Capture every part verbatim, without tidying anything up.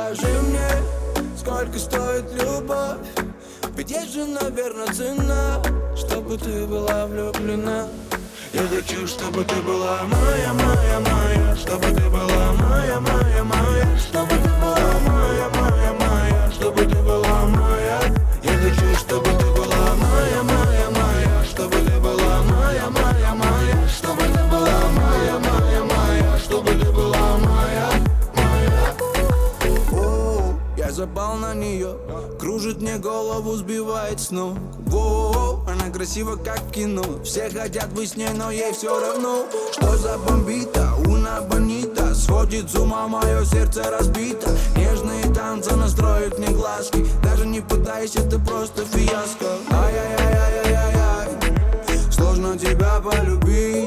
Скажи мне, сколько стоит любовь? Ведь есть же, наверное, цена, чтобы ты была влюблена. Я хочу, чтобы ты была моя, моя, моя, чтобы ты была моя, моя, моя, чтобы ты была моя, моя, моя, чтобы ты была моя. Я хочу, чтобы ты была моя, моя, моя, чтобы ты была моя, моя, моя, чтобы ты была моя, моя, моя, чтобы ты была моя, моя. Воу, я запал на нее, кружит мне голову, сбивает с ног. Воу, она красива как кино, все хотят быть с ней, но ей все равно. Что за бомбита, уна бонита, сводит с ума, мое сердце разбито. Нежные танцы настроят мне глазки, даже не пытайся, ты просто фиаско. Ай-яй-яй-яй-яй-яй, сложно тебя полюбить.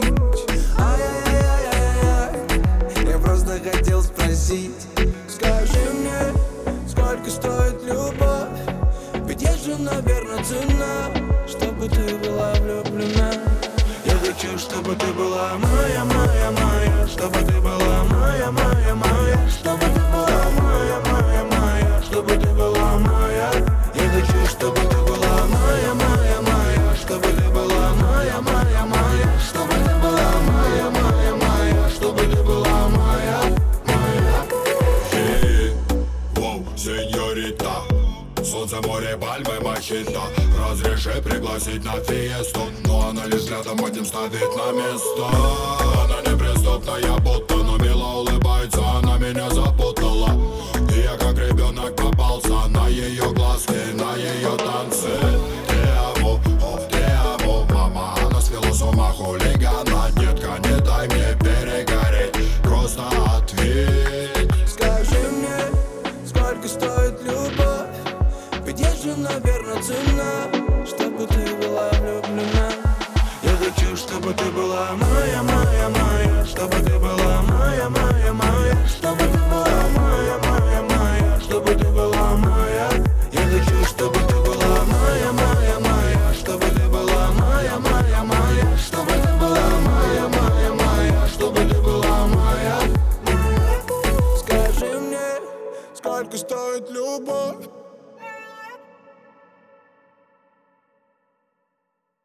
Ай-яй-яй-яй-яй, я просто хотел спросить. Скажи мне, сколько стоит любовь? Ведь есть же, наверное, цена, чтобы ты была влюблена. Я хочу, чтобы ты была моя, моя, моя, чтобы ты была моя, моя, моя, чтобы ты была моя, моя, моя, чтобы ты была моя. Я хочу, чтобы ты была моя, моя, моя, чтобы ты была моя, моя, моя, чтобы ты была моя, моя, моя, чтобы ты была моя, моя. Эй, воу, сеньорита, солнце, море, пальмы, мохито. Разреши пригласить на фиесту, но она лишь взглядом одним ставит на место. Она неприступная будто, но мило улыбается, она меня запутала. И я как ребенок попался на ее глазки, на ее танцы. Te amo, oh, te amo, мама, она свела с ума хулигана. Детка, не дай мне перегореть, просто ответь. Скажи мне, сколько стоит любовь? Ведь есть же, наверное, цена, чтобы ты была влюблена. Я хочу, чтобы ты была моя, моя, моя, чтобы ты была моя, моя, моя, чтобы ты